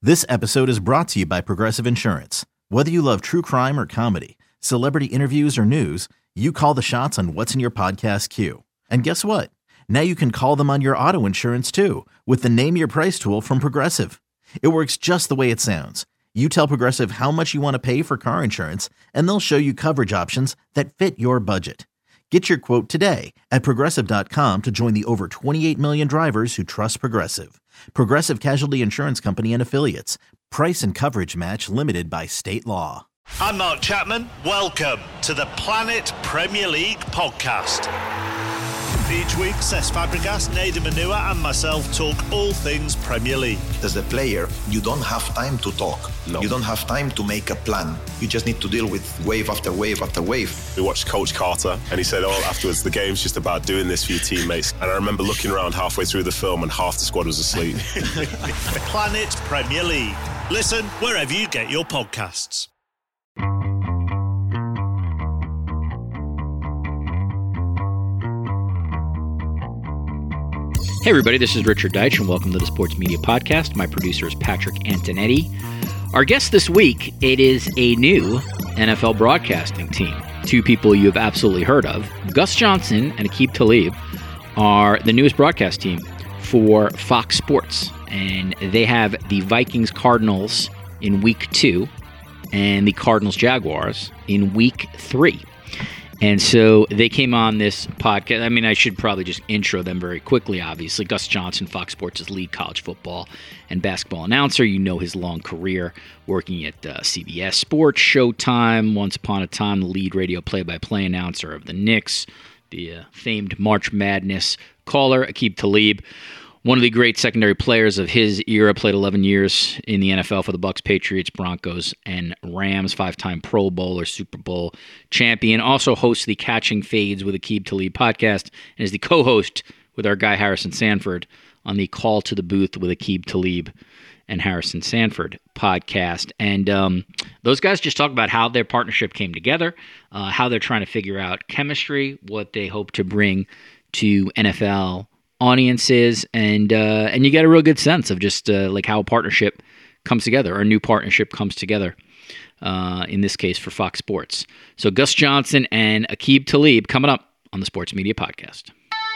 This episode is brought to you by Progressive Insurance. Whether you love true crime or comedy, celebrity interviews or news, you call the shots on what's in your podcast queue. And guess what? Now you can call them on your auto insurance too with the Name Your Price tool from Progressive. It works just the way it sounds. You tell Progressive how much you want to pay for car insurance, and they'll show you coverage options that fit your budget. Get your quote today at Progressive.com to join the over 28 million drivers who trust Progressive. Progressive Casualty Insurance Company and Affiliates. Price and coverage match limited by state law. I'm Mark Chapman. Welcome to the Planet Premier League podcast. Each week, Cesc Fabregas, Nader Manua and myself talk all things Premier League. As a player, you don't have time to talk. No. You don't have time to make a plan. You just need to deal with wave after wave after wave. We watched Coach Carter and he said, afterwards, the game's just about doing this for your teammates. And I remember looking around halfway through the film and half the squad was asleep. Planet Premier League. Listen wherever you get your podcasts. Hey everybody, this is Richard Deitch and welcome to the Sports Media Podcast. My producer is Patrick Antonetti. Our guest this week, it is a new NFL broadcasting team. Two people you have absolutely heard of. Gus Johnson and Aqib Talib are the newest broadcast team for Fox Sports. And they have the Vikings-Cardinals in Week 2 and the Cardinals-Jaguars in Week 3. And so they came on this podcast. I mean, I should probably just intro them very quickly, obviously. Gus Johnson, Fox Sports' lead college football and basketball announcer. You know his long career working at CBS Sports, Showtime, once upon a time the lead radio play-by-play announcer of the Knicks, the famed March Madness caller, Aqib Talib. One of the great secondary players of his era, played 11 years in the NFL for the Bucs, Patriots, Broncos, and Rams, five-time Pro Bowler, Super Bowl champion. Also hosts the Catching Fades with Aqib Talib podcast and is the co-host with our guy Harrison Sanford on the Call to the Booth with Aqib Talib and Harrison Sanford podcast. And those guys just talk about how their partnership came together, how they're trying to figure out chemistry, what they hope to bring to NFL audiences, and you get a real good sense of just like how a partnership comes together, or a new partnership comes together, in this case for Fox Sports. So Gus Johnson and Aqib Talib coming up on the Sports Media Podcast.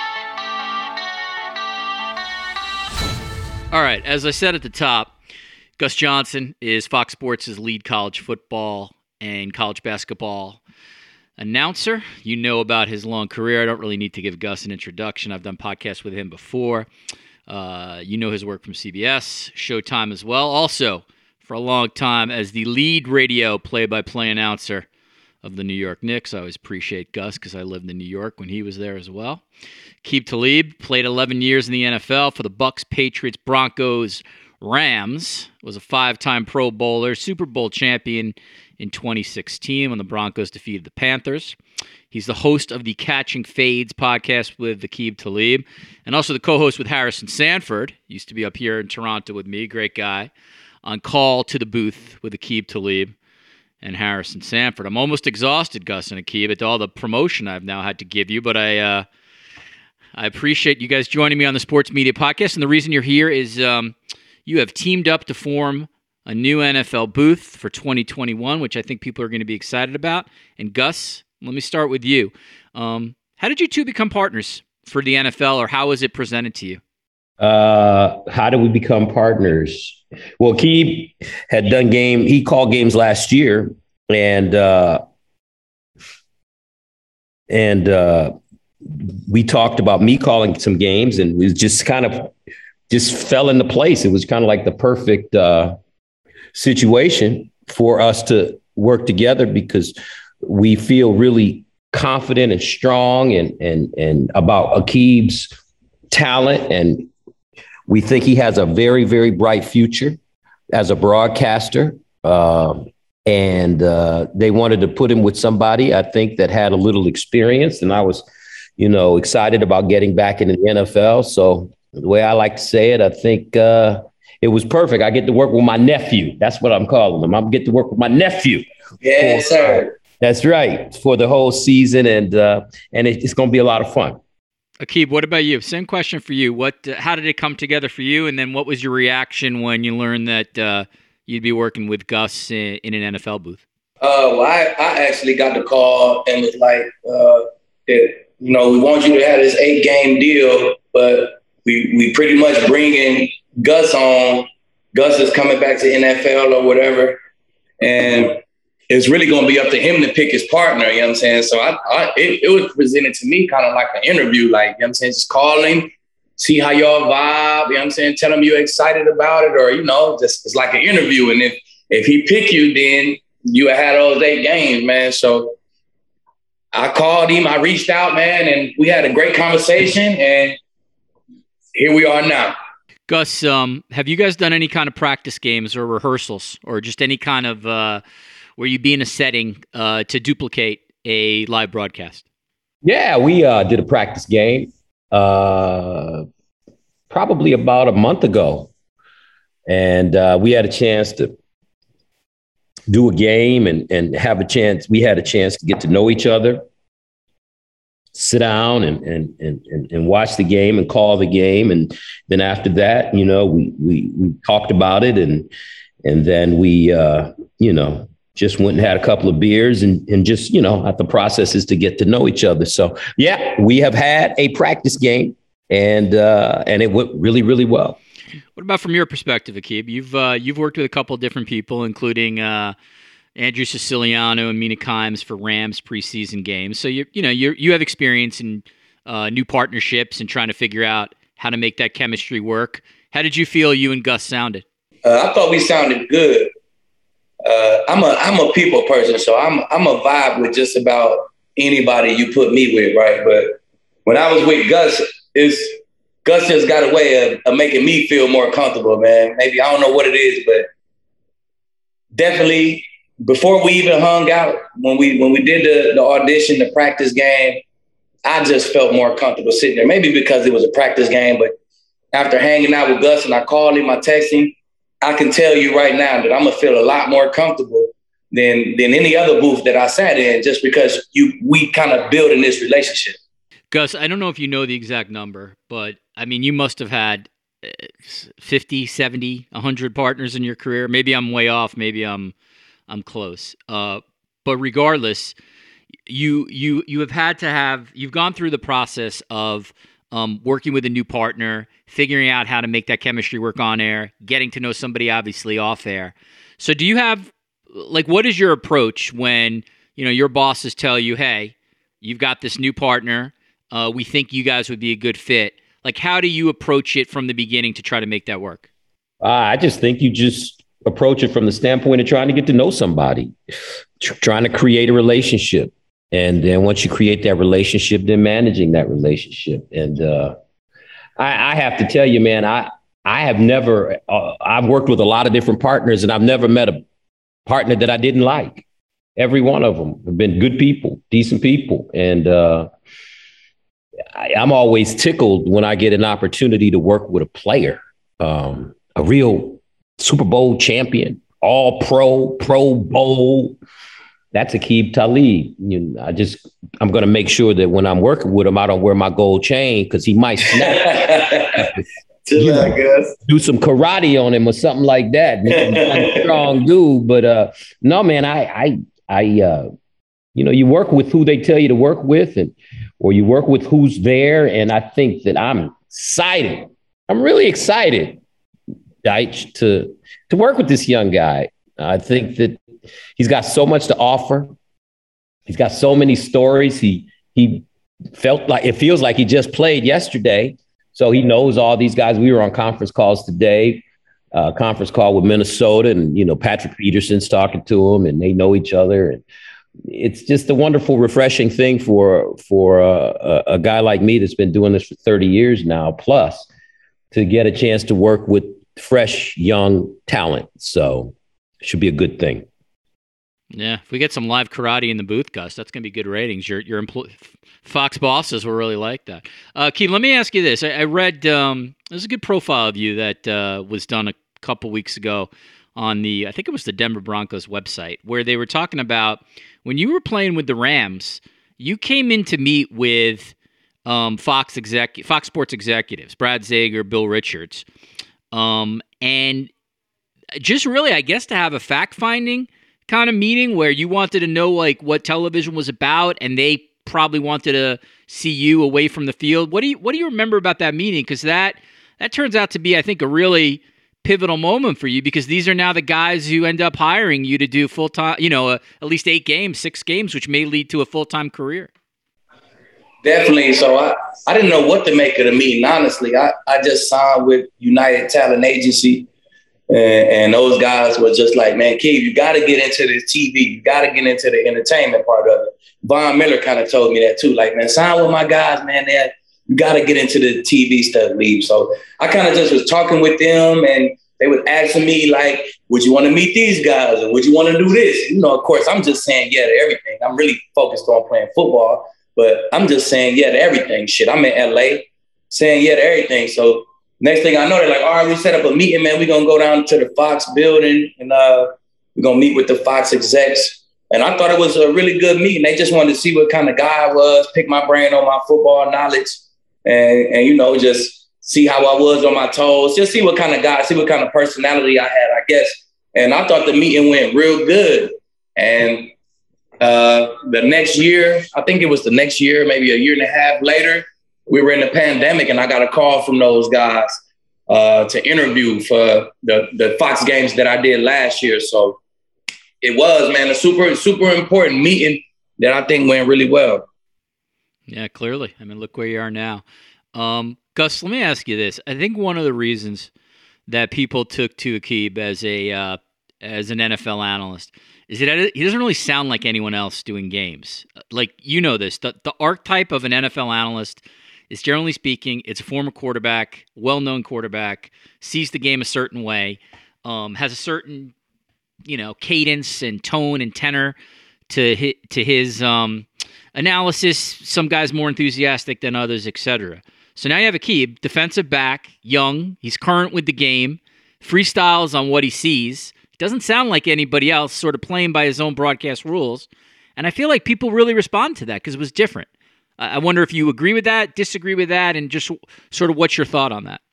All right, as I said at the top, Gus Johnson is Fox Sports' lead college football and college basketball announcer. You know about his long career. I don't really need to give Gus an introduction. I've done podcasts with him before. You know his work from CBS, Showtime as well. Also, for a long time, as the lead radio play-by-play announcer of the New York Knicks. I always appreciate Gus because I lived in New York when he was there as well. Aqib Talib played 11 years in the NFL for the Bucs, Patriots, Broncos, Rams. Was a five-time Pro Bowler, Super Bowl champion in 2016 when the Broncos defeated the Panthers. He's the host of the Catching Fades podcast with Aqib Talib, and also the co-host with Harrison Sanford. Used to be up here in Toronto with me, great guy, on Call to the Booth with Aqib Talib and Harrison Sanford. I'm almost exhausted, Gus and Aqib, at all the promotion I've now had to give you, but I appreciate you guys joining me on the Sports Media Podcast, and the reason you're here is you have teamed up to form a new NFL booth for 2021, which I think people are going to be excited about. And Gus, let me start with you. How did you two become partners for the NFL, or how was it presented to you? How did we become partners? Well, Aqib had he called games last year, and we talked about me calling some games, and it just fell into place. It was kind of like the perfect situation for us to work together because we feel really confident and strong and about Aqib's talent, and we think he has a very, very bright future as a broadcaster. And they wanted to put him with somebody, I think, that had a little experience. And I was, excited about getting back into the NFL. So the way I like to say it, I think it was perfect. I get to work with my nephew. That's what I'm calling him. I'm get to work with my nephew. Yes, sir. That's right. For the whole season. And it's going to be a lot of fun. Aqib, what about you? Same question for you. How did it come together for you? And then what was your reaction when you learned that you'd be working with Gus in an NFL booth? Well, I actually got the call and was like, we want you to have this 8-game deal, but we pretty much bringing Gus on. Gus is coming back to NFL or whatever. And it's really going to be up to him to pick his partner, you know what I'm saying? So it was presented to me kind of like an interview, like, you know what I'm saying, just call him, see how y'all vibe, you know what I'm saying, tell him you're excited about it, or, just it's like an interview. And if he pick you, then you had those 8 games, man. So I called him, I reached out, man, and we had a great conversation, and here we are now. Gus, have you guys done any kind of practice games or rehearsals or just any kind of where you be in a setting to duplicate a live broadcast? Yeah, we did a practice game probably about a month ago. And we had a chance to do a game and have a chance. We had a chance to get to know each other, sit down and watch the game and call the game. And then after that, we talked about it and then we, just went and had a couple of beers and just, the process is to get to know each other. So, yeah, we have had a practice game and it went really, really well. What about from your perspective, Aqib? You've worked with a couple of different people, including Andrew Siciliano and Mina Kimes for Rams preseason games. So you have experience in new partnerships and trying to figure out how to make that chemistry work. How did you feel you and Gus sounded? I thought we sounded good. I'm a people person, so I'm a vibe with just about anybody you put me with, right? But when I was with Gus, Gus just got a way of making me feel more comfortable, man. Maybe I don't know what it is, but definitely before we even hung out, when we did the audition, the practice game, I just felt more comfortable sitting there. Maybe because it was a practice game, but after hanging out with Gus and I called him, I texted him, I can tell you right now that I'm gonna feel a lot more comfortable than any other booth that I sat in, just because we kind of building this relationship. Gus, I don't know if you know the exact number, but I mean, you must have had 50, 70, 100 partners in your career. Maybe I'm way off. Maybe I'm close. But regardless, you've gone through the process of working with a new partner, figuring out how to make that chemistry work on air, getting to know somebody obviously off air. So do you have, what is your approach when, your bosses tell you, hey, you've got this new partner, we think you guys would be a good fit. How do you approach it from the beginning to try to make that work? I just think you just approach it from the standpoint of trying to get to know somebody, trying to create a relationship. And then once you create that relationship, then managing that relationship. And I have to tell you, man, I have never, I've worked with a lot of different partners and I've never met a partner that I didn't like. Every one of them have been good people, decent people. And I'm always tickled when I get an opportunity to work with a player, a real Super Bowl champion, all Pro Bowl. That's Aqib Talib. I'm going to make sure that when I'm working with him, I don't wear my gold chain because he might snap. Do some karate on him or something like that. Make him a strong dude. But no, man, you work with who they tell you to work with, or you work with who's there. And I think that I'm excited. I'm really excited, Deitch, to work with this young guy. I think that he's got so much to offer. He's got so many stories. He feels like he just played yesterday. So he knows all these guys. We were on conference calls today, conference call with Minnesota, and, Patrick Peterson's talking to him and they know each other. And it's just a wonderful, refreshing thing for a guy like me that's been doing this for 30 years now, plus to get a chance to work with fresh, young talent. So it should be a good thing. Yeah, if we get some live karate in the booth, Gus, that's going to be good ratings. Your Fox bosses will really like that. Keith, let me ask you this. I read there's a good profile of you that was done a couple weeks ago on I think it was the Denver Broncos website, where they were talking about when you were playing with the Rams, you came in to meet with Fox Sports executives, Brad Zager, Bill Richards, and just really, I guess, to have a fact-finding kind of meeting where you wanted to know like what television was about, and they probably wanted to see you away from the field. What do you remember about that meeting? Because that turns out to be, I think, a really pivotal moment for you, because these are now the guys who end up hiring you to do full-time, at least 6 games, which may lead to a full-time career. Definitely. So I didn't know what to make of the meeting, honestly. I just signed with United Talent Agency, and those guys were just like, man, Keith, you got to get into this TV. You got to get into the entertainment part of it. Von Miller kind of told me that too. Like, man, sign with my guys, man. You got to get into the TV stuff, Lee. So I kind of just was talking with them, and they would asking me, like, would you want to meet these guys? And would you want to do this? Of course, I'm just saying yeah to everything. I'm really focused on playing football, but I'm just saying yeah to everything. Shit, I'm in LA saying yeah to everything. So next thing I know, they're like, all right, we set up a meeting, man. We're going to go down to the Fox building, and we're going to meet with the Fox execs. And I thought it was a really good meeting. They just wanted to see what kind of guy I was, pick my brain on my football knowledge, and just see how I was on my toes, just see what kind of guy, see what kind of personality I had, I guess. And I thought the meeting went real good. And the next year, I think it was the next year, maybe a year and a half later, we were in the pandemic, and I got a call from those guys to interview for the Fox games that I did last year. So it was, man, a super, super important meeting that I think went really well. Yeah, clearly. I mean, look where you are now. Gus, let me ask you this. I think one of the reasons that people took to Aqib as an NFL analyst is that he doesn't really sound like anyone else doing games. Like, this. The archetype of an NFL analyst is, generally speaking, it's a former quarterback, well-known quarterback, sees the game a certain way, has a certain, cadence and tone and tenor to his analysis. Some guys more enthusiastic than others, etc. So now you have Aqib, defensive back, young, he's current with the game, freestyles on what he sees. Doesn't sound like anybody else, sort of playing by his own broadcast rules. And I feel like people really respond to that because it was different. I wonder if you agree with that, disagree with that, and just sort of what's your thought on that?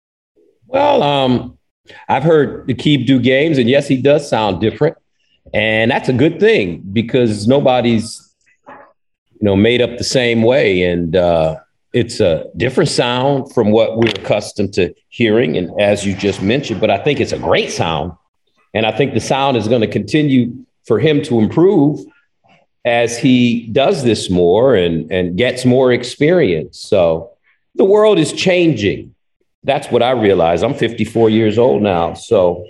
Well, I've heard Aqib do games, and yes, he does sound different. And that's a good thing because nobody's, made up the same way. And it's a different sound from what we're accustomed to hearing. And as you just mentioned, but I think it's a great sound. And I think the sound is going to continue for him to improve as he does this more and gets more experience. So the world is changing. That's what I realize. I'm 54 years old now. So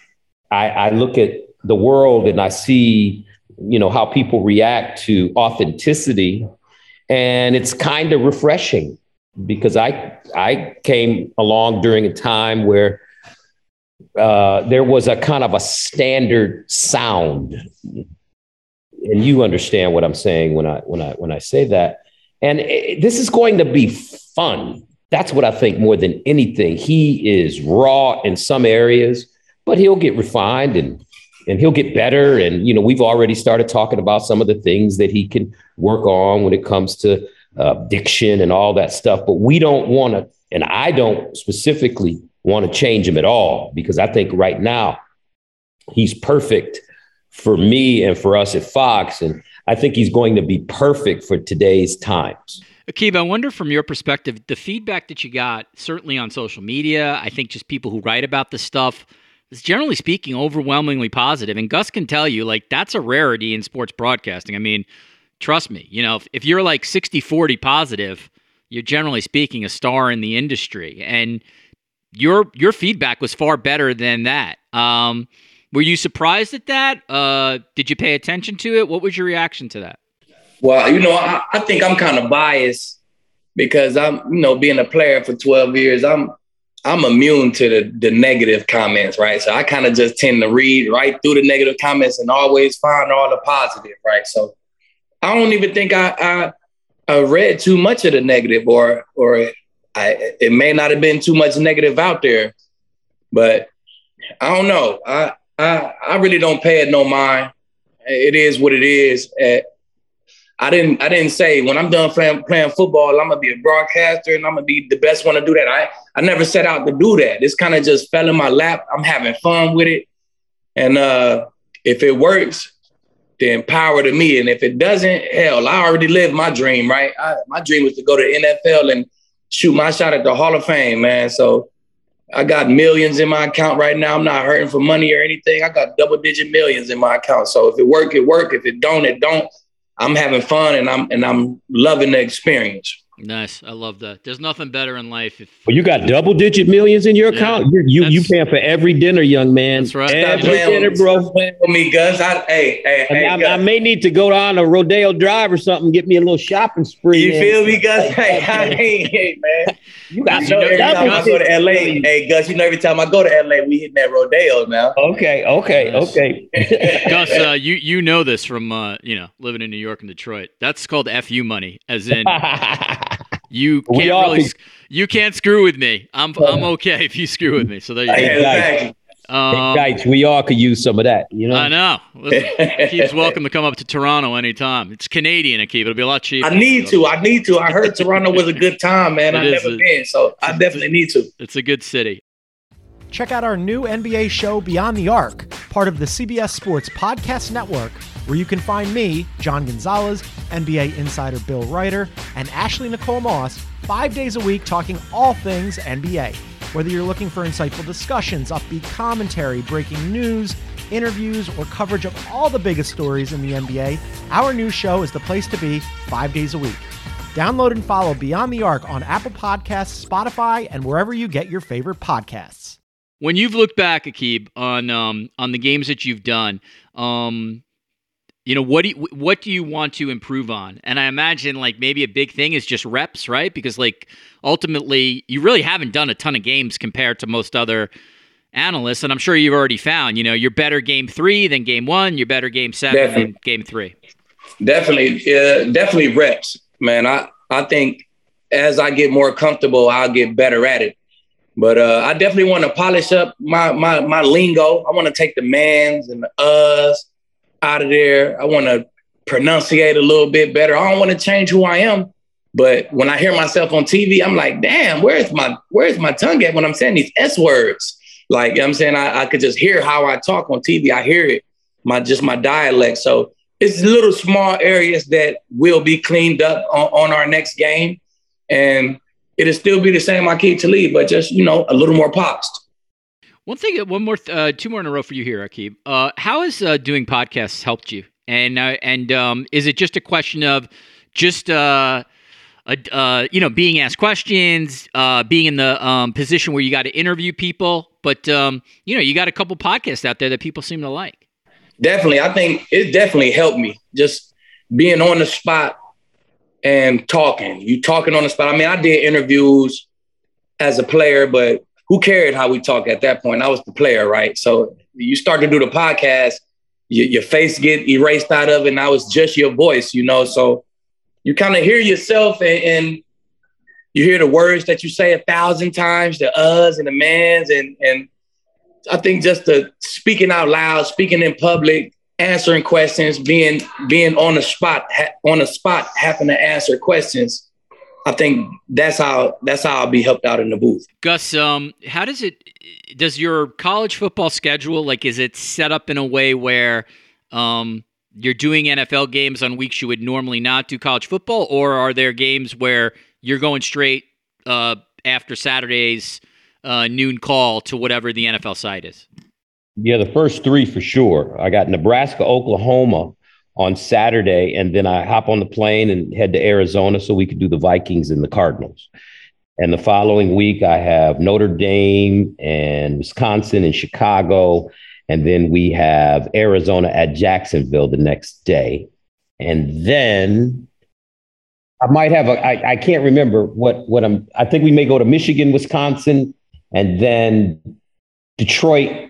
I look at the world and I see, how people react to authenticity. And it's kind of refreshing because I came along during a time where there was a kind of a standard sound. And you understand what I'm saying when I say that. And this is going to be fun. That's what I think more than anything. He is raw in some areas, but he'll get refined and he'll get better. And, we've already started talking about some of the things that he can work on when it comes to diction and all that stuff. But we don't want to, and I don't specifically want to change him at all, because I think right now he's perfect for me and for us at Fox. And I think he's going to be perfect for today's times. Aqib, I wonder from your perspective, the feedback that you got, certainly on social media, I think just people who write about this stuff, is generally speaking overwhelmingly positive. And Gus can tell you, that's a rarity in sports broadcasting. I mean, trust me, if you're 60-40 positive, you're generally speaking a star in the industry. And your feedback was far better than that. Were you surprised at that? Did you pay attention to it? What was your reaction to that? Well, I think I'm kind of biased because I'm, being a player for 12 years, I'm immune to the negative comments, right? So I kind of just tend to read right through the negative comments and always find all the positive, right? So I don't even think I read too much of the negative, or it may not have been too much negative out there, but I don't know. I really don't pay it no mind. It is what it is. I didn't say when I'm done playing football, I'm gonna be a broadcaster and I'm gonna be the best one to do that. I never set out to do that. This kind of just fell in my lap. I'm having fun with it. And if it works, then power to me. And if it doesn't, hell, I already lived my dream, right? My dream was to go to the NFL and shoot my shot at the Hall of Fame, man. So I got millions in my account right now. I'm not hurting for money or anything. I got double-digit millions in my account. So if it work, it work. If it don't, it don't. I'm having fun and I'm loving the experience. Nice. I love that. There's nothing better in life. Well, you got double-digit millions in your account. You paying for every dinner, young man. That's right. Every dinner, bro. Playing with me, Gus. I may need to go down to Rodeo Drive or something, get me a little shopping spree. You feel me, Gus? Hey, man. You got every time I go to LA. Hey, Gus, every time I go to LA, we hitting that Rodeo now. Okay. Gus, you know this from living in New York and Detroit. That's called FU money, as in you can't screw with me. I'm okay if you screw with me. So there you go. Guys, we all could use some of that, I know. Listen, Akib's welcome to come up to Toronto anytime. It's Canadian, Akib. It'll be a lot cheaper. I need to. I heard Toronto was a good time, man. I've never been, so I definitely need to. It's a good city. Check out our new NBA show, Beyond the Arc, part of the CBS Sports Podcast Network, where you can find me, John Gonzalez, NBA insider Bill Ryder, and Ashley Nicole Moss 5 days a week talking all things NBA. Whether you're looking for insightful discussions, upbeat commentary, breaking news, interviews, or coverage of all the biggest stories in the NBA, our new show is the place to be 5 days a week. Download and follow Beyond the Arc on Apple Podcasts, Spotify, and wherever you get your favorite podcasts. When you've looked back, Akib, on the games that you've done, what do you want to improve on? And I imagine maybe a big thing is just reps, right? Because ultimately you really haven't done a ton of games compared to most other analysts, and I'm sure you've already found, you're better game 3 than game 1, you're better game 7 than game 3. Definitely reps, man. I think as I get more comfortable, I'll get better at it. But I definitely want to polish up my lingo. I want to take the mans and the us out of there. I want to pronunciate a little bit better. I don't want to change who I am. But when I hear myself on TV, I'm like, damn, where's my tongue at when I'm saying these S words? I'm saying I could just hear how I talk on TV. I hear it, my dialect. So it's little small areas that will be cleaned up on our next game. And it'll still be the same Aqib Talib, but just, a little more polished. Two more in a row for you here, Akib. How has doing podcasts helped you? And is it just a question of just being asked questions, being in the position where you got to interview people, but you got a couple podcasts out there that people seem to like? Definitely, I think it definitely helped me just being on the spot and talking. You talking on the spot. I mean, I did interviews as a player, but who cared how we talk at that point? I was the player, right? So you start to do the podcast, your face get erased out of it, and now it's just your voice, So you kind of hear yourself and you hear the words that you say 1,000 times, the us and the mans, and I think just the speaking out loud, speaking in public, answering questions, being on the spot, having to answer questions. I think that's how I'll be helped out in the booth. Gus, how does your college football schedule, is it set up in a way where you're doing NFL games on weeks you would normally not do college football, or are there games where you're going straight after Saturday's noon call to whatever the NFL site is? Yeah, the first 3 for sure. I got Nebraska, Oklahoma on Saturday, and then I hop on the plane and head to Arizona so we could do the Vikings and the Cardinals. And the following week, I have Notre Dame and Wisconsin and Chicago, and then we have Arizona at Jacksonville the next day. And then I might have I can't remember I think we may go to Michigan, Wisconsin, and then Detroit,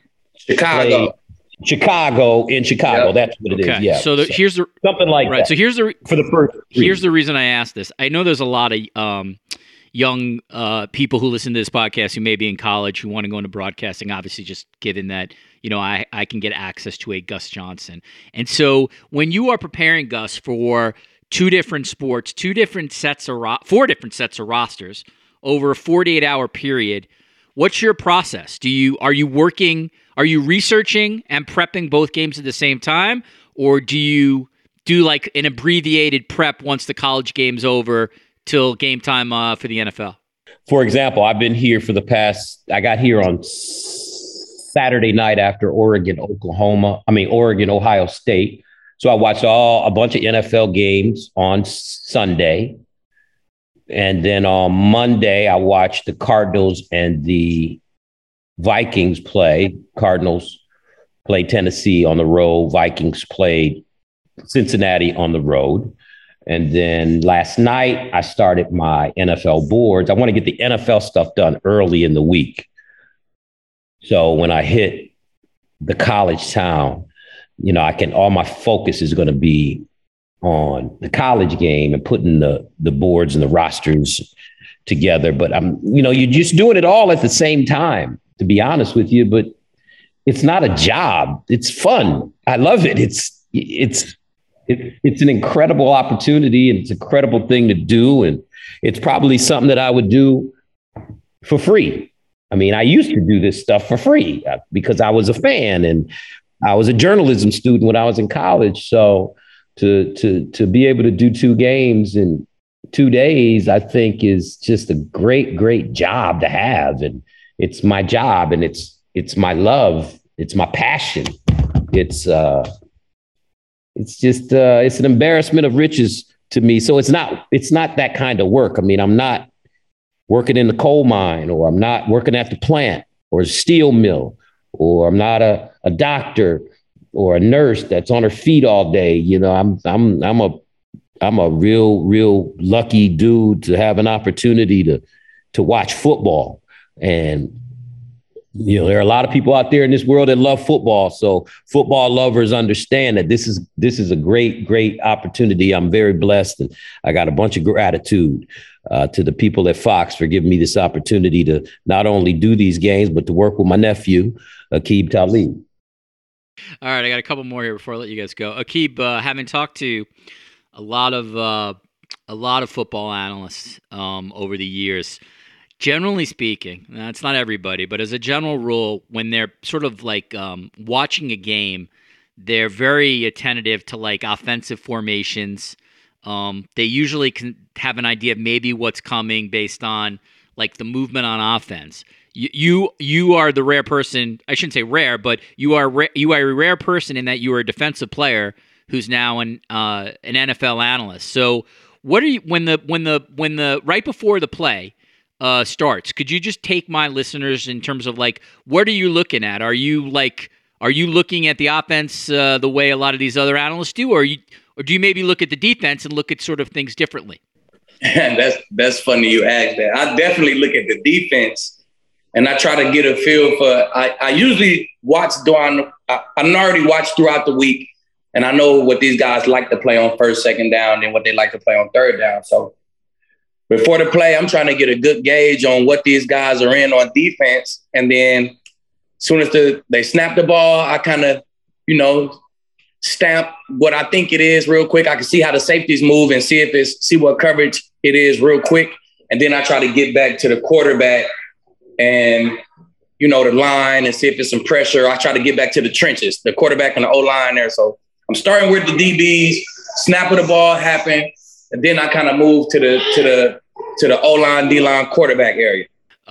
Chicago in Chicago. Yep. That's what it is. Yeah. So here's something like right. that. So here's the for the first 3. Here's the reason I asked this. I know there's a lot of young people who listen to this podcast who may be in college who want to go into broadcasting. Obviously, just given that I can get access to a Gus Johnson, and so when you are preparing Gus for two different sports, four different sets of rosters over a 48-hour period. What's your process? Are you researching and prepping both games at the same time, or do you do like an abbreviated prep once the college game's over till game time for the NFL? For example, I've been here I got here on Saturday night after Ohio State. So I watched a bunch of NFL games on Sunday. And then on Monday, I watched the Cardinals and the Vikings play. Cardinals played Tennessee on the road. Vikings played Cincinnati on the road. And then last night, I started my NFL boards. I want to get the NFL stuff done early in the week. So when I hit the college town, all my focus is going to be on the college game and putting the boards and the rosters together. But you're just doing it all at the same time, to be honest with you. But it's not a job. It's fun. I love it. It's an incredible opportunity, and it's an incredible thing to do. And it's probably something that I would do for free. I mean, I used to do this stuff for free because I was a fan and I was a journalism student when I was in college. So to be able to do two games in 2 days, I think is just a great, great job to have. And it's my job, and it's my love. It's my passion. It's an embarrassment of riches to me. So it's not that kind of work. I mean, I'm not working in the coal mine, or I'm not working at the plant or a steel mill, or I'm not a doctor or a nurse that's on her feet all day. I'm a real lucky dude to have an opportunity to watch football. And there are a lot of people out there in this world that love football. So football lovers understand that this is a great, great opportunity. I'm very blessed, and I got a bunch of gratitude to the people at Fox for giving me this opportunity to not only do these games, but to work with my nephew, Aqib Talib. All right, I got a couple more here before I let you guys go. Aqib, having talked to a lot of football analysts over the years, generally speaking, it's not everybody, but as a general rule, when they're sort of like watching a game, they're very attentive to like offensive formations. They usually can have an idea of maybe what's coming based on like the movement on offense. You are the rare person. I shouldn't say rare, but you are a rare person in that you are a defensive player who's now an NFL analyst. So what are you when the right before the play starts? Could you just take my listeners in terms of like what are you looking at? Are you looking at the offense the way a lot of these other analysts do, or do you maybe look at the defense and look at sort of things differently? That's funny you asked that. I definitely look at the defense, and I try to get a feel for. I usually watch I already watch throughout the week, and I know what these guys like to play on first, second down, and what they like to play on third down. So before the play, I'm trying to get a good gauge on what these guys are in on defense, and then as soon as they snap the ball, I kind of stamp what I think it is real quick. I can see how the safeties move and see what coverage it is real quick. And then I try to get back to the quarterback and, the line and see if it's some pressure. I try to get back to the trenches, the quarterback and the O-line there. So I'm starting with the DBs, snap of the ball happen, and then I kind of move to the O-line, D-line quarterback area.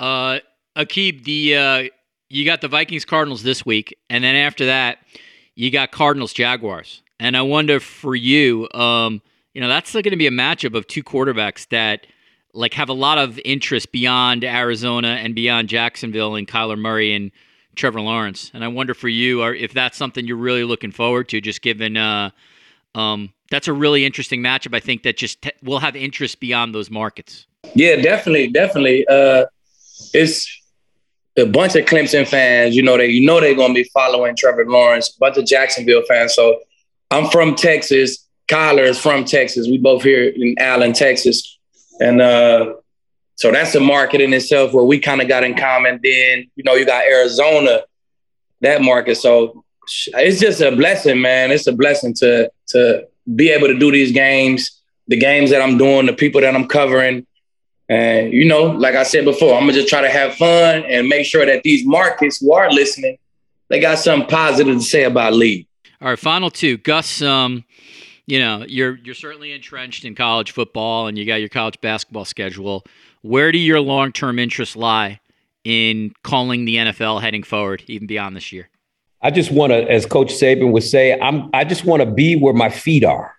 Aqib, you got the Vikings Cardinals this week, and then after that, you got Cardinals Jaguars. And I wonder for you, that's going to be a matchup of two quarterbacks that like have a lot of interest beyond Arizona and beyond Jacksonville and Kyler Murray and Trevor Lawrence. And I wonder for you if that's something you're really looking forward to, just given that's a really interesting matchup. I think that just will have interest beyond those markets. Yeah, definitely. It's a bunch of Clemson fans, they're going to be following Trevor Lawrence, a bunch of Jacksonville fans. So I'm from Texas. Kyler is from Texas. We both here in Allen, Texas. And so that's a market in itself where we kind of got in common. Then, you got Arizona, that market. So it's just a blessing, man. It's a blessing to be able to do these games the games that I'm doing, the people that I'm covering. And, you know, like I said before, I'm going to just try to have fun and make sure that these markets who are listening, they got something positive to say about Lee. All right, final two. Gus, you know, you're certainly entrenched in college football and you got your college basketball schedule. Where do your long-term interests lie in calling the NFL heading forward, even beyond this year? I just want to, as Coach Saban would say, I just want to be where my feet are.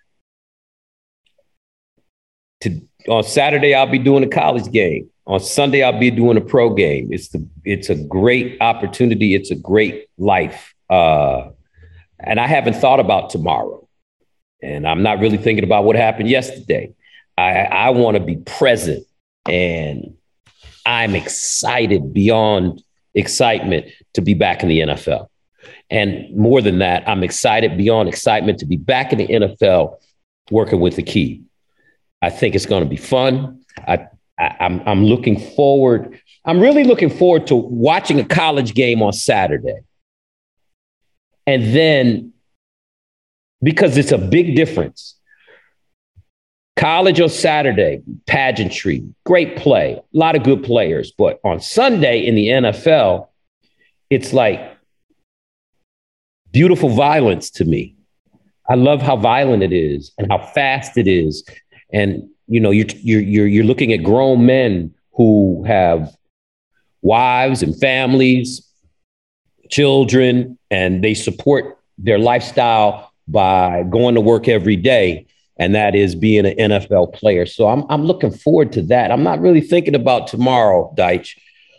On Saturday, I'll be doing a college game. On Sunday, I'll be doing a pro game. It's a great opportunity. It's a great life. And I haven't thought about tomorrow. And I'm not really thinking about what happened yesterday. I want to be present. And I'm excited beyond excitement to be back in the NFL. And more than that, I'm excited beyond excitement to be back in the NFL working with Aqib. I think it's going to be fun. I'm looking forward. I'm really looking forward to watching a college game on Saturday. And then, because it's a big difference. College on Saturday, pageantry, great play, a lot of good players. But on Sunday in the NFL, it's like beautiful violence to me. I love how violent it is and how fast it is. And, you know, you're looking at grown men who have wives and families, children, and they support their lifestyle by going to work every day. And that is being an NFL player. So I'm looking forward to that. I'm not really thinking about tomorrow, Deitch.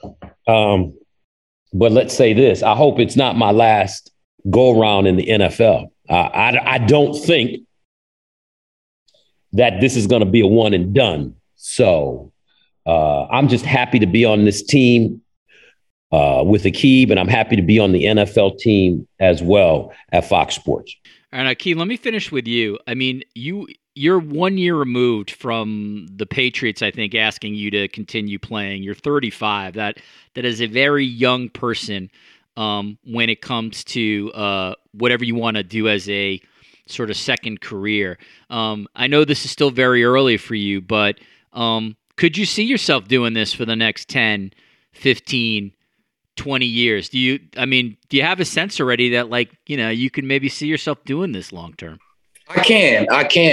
But let's say this. I hope it's not my last go around in the NFL. I don't think that this is going to be a one and done. So I'm just happy to be on this team with Aqib, and I'm happy to be on the NFL team as well at Fox Sports. All right, Aqib, let me finish with you. I mean, you're 1 year removed from the Patriots, I think, asking you to continue playing. You're 35. That is a very young person when it comes to whatever you want to do as a sort of second career. I know this is still very early for you, but could you see yourself doing this for the next 10, 15, 20 years? Do you have a sense already that, like, you know, you can maybe see yourself doing this long term? I can.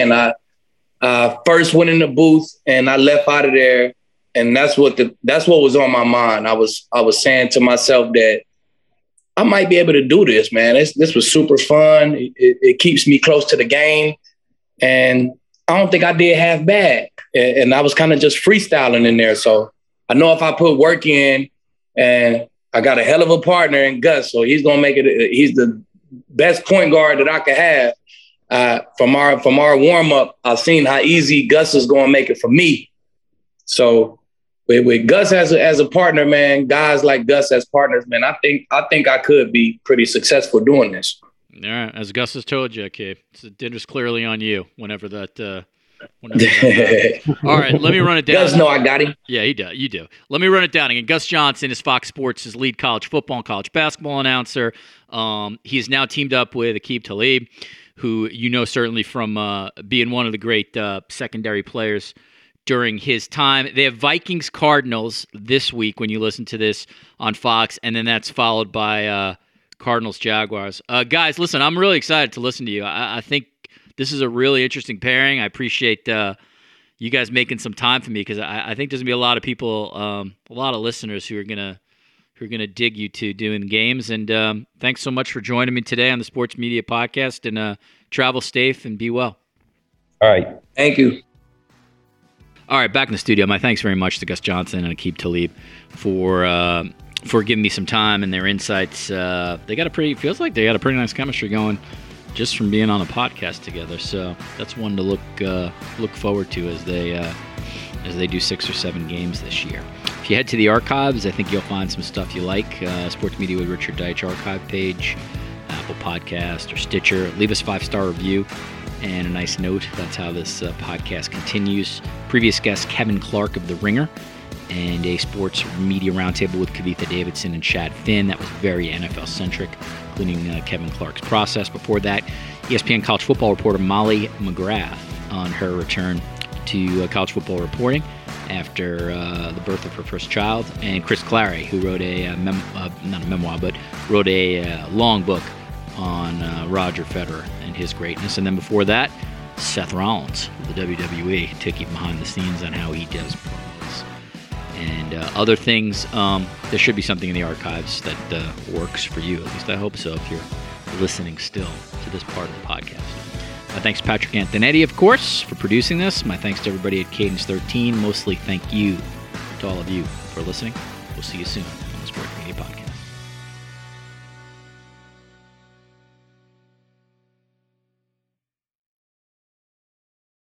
I first went in the booth and I left out of there, and that's what was on my mind. I was saying to myself that I might be able to do this, man. This was super fun. It keeps me close to the game, and I don't think I did half bad. And I was kind of just freestyling in there. So I know if I put work in, and I got a hell of a partner in Gus, so he's gonna make it. He's the best point guard that I could have. From our warm up, I've seen how easy Gus is gonna make it for me. So with Gus as a partner, man, guys like Gus as partners, man, I think I could be pretty successful doing this. All right, as Gus has told you, okay, the dinner's clearly on you. Whenever that. All right, let me run it down. Gus know I got him. Yeah, he does. You do. Let me run it down again. Gus Johnson is Fox Sports' lead college football and college basketball announcer. He is now teamed up with Aqib Talib, who you know certainly from being one of the great secondary players during his time. They have Vikings-Cardinals this week when you listen to this on Fox, and then that's followed by Cardinals-Jaguars. Guys, listen, I'm really excited to listen to you. I think this is a really interesting pairing. I appreciate you guys making some time for me, because I think there's gonna be a lot of people, a lot of listeners who are gonna dig you to doing games. And thanks so much for joining me today on the Sports Media Podcast. And travel safe and be well. All right, thank you. All right, back in the studio. My thanks very much to Gus Johnson and Aqib Talib for giving me some time and their insights. Feels like they got a pretty nice chemistry going just from being on a podcast together. So that's one to look forward to as they do 6 or 7 games this year. If you head to the archives, I think you'll find some stuff you like. Sports Media with Richard Deitch archive page, Apple Podcast or Stitcher. Leave us a 5-star review and a nice note. That's how this podcast continues. Previous guest Kevin Clark of The Ringer, and a sports media roundtable with Kavitha Davidson and Shad Finn. That was very NFL-centric, including Kevin Clark's process. Before that, ESPN college football reporter Molly McGrath on her return to college football reporting after the birth of her first child, and Chris Clary, who wrote not a memoir, but wrote a long book on Roger Federer and his greatness. And then before that, Seth Rollins of the WWE took you behind the scenes on how he does promos and other things. There should be something in the archives that works for you. At least I hope so, if you're listening still to this part of the podcast. My thanks to Patrick Antonetti, of course, for producing this. My thanks to everybody at Cadence 13. Mostly thank you to all of you for listening. We'll see you soon on the Sports Media Podcast.